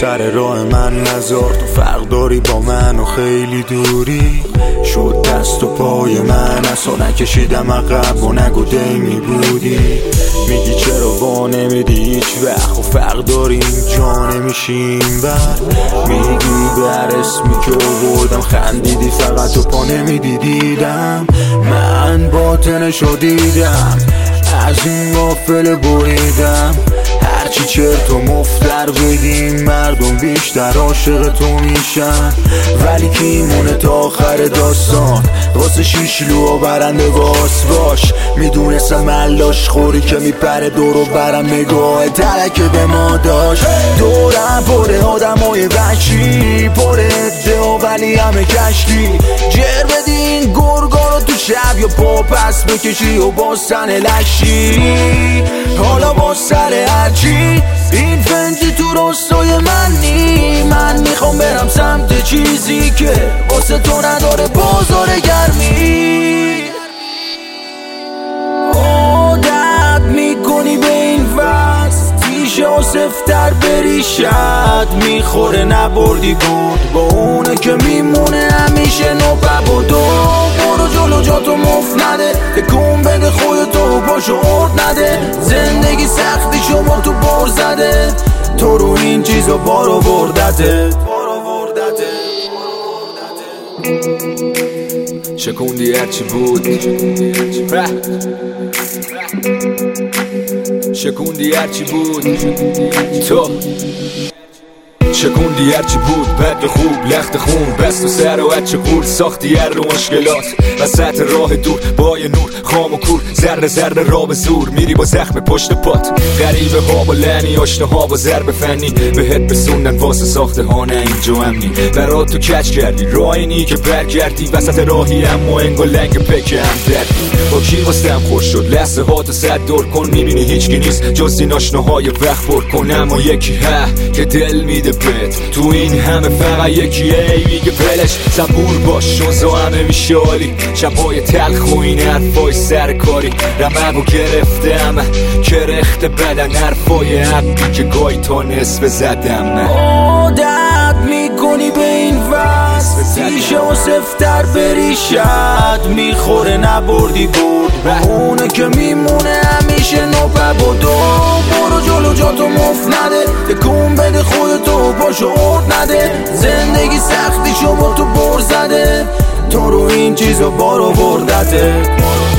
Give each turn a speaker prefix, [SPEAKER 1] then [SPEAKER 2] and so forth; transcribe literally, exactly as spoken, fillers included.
[SPEAKER 1] سر راه من نذار، تو فرق داری با من و خیلی دوری. شد دست و پای من اصلا نکشیدم عقب و نگو دیمی بودی. میگی چرا وا نمیدی هیچ وقت و فرق داریم جا نمیشیم بر. میگی بر اسمی که آوردم خندیدی فقط تو پا نمیدی. دیدم من باطنشو دیدم، از این غافل بریدم. هرچی چرت و مفتر بگیم مردم بیشتر عاشق تو میشن. ولی کی مونه تا آخر داستان واسه شیشلو و برنده باس باش. میدونستم ملاش خوری که میپره دور و برم نگاه ترک به ما داشت. دورم پره آدمای وحشی، پره عده و ولی همه کشکی. جر بدین گرگا رو تو شب یا پا پس بکشی و با سن لشی. حالا با سر هرچی این فنجی تو راستای من نی. من میخوام برم سمت چیزی که واسه تو نداره بازار گرمی. عادت میکنی به این فصل تیشه و سفتر بریشت میخوره نبردی بود با اونه که میمونه همیشه نوبه بودو. برو جلو جاتو مفت نده، تکون بده خودتو پاشو ارد نده. زندگی سختی شما تو بر زده، تو رو این چیزا بارو بردته.
[SPEAKER 2] شکوندی هرچی بود، شکوندی هرچی بود تو، شکوندی هرچی بود بد و خوب لخت خون بست و سر و هرچی قول ساختی هر رو مشکلات. وسط راه دور با یه نور خام و کور ذره ذره را به زور میری با زخم پشت پات. غریبه ها با لعنی آشنا ها با ضرب فنی بهت بسوندن واسه ساخته ها نه اینجا امنی. برات تو کچ کردی راه اینی که برگردی وسط راهی اما انگا لنگ پکه هم دردی. با کی واسم خوش شد لحظه ها تو صد دور کن میبینی هیچکی نیست جز این آشناهای وقت پر کن. اما یکی ها که دل میده بهت تو این همه فقط یکیه میگه بلش صبور باش شوزا همه میشالی. شبای تلخ و این حرفای سرکاری رمق و گرفته همه کرخت بدن حرفای حقی که گاهی تا نصف زدم.
[SPEAKER 1] عادت میکنی به این فصل تیشه و سفتر بریشت میخوره نبردی برد با اونه که میمونه همیشه نوبه بودو. برو جلو جاتو مفت نده، تکون بده خودتو پاشو ارد نده. زندگی سختی شما تو بر زده، تو رو این چیزا بارو بردته.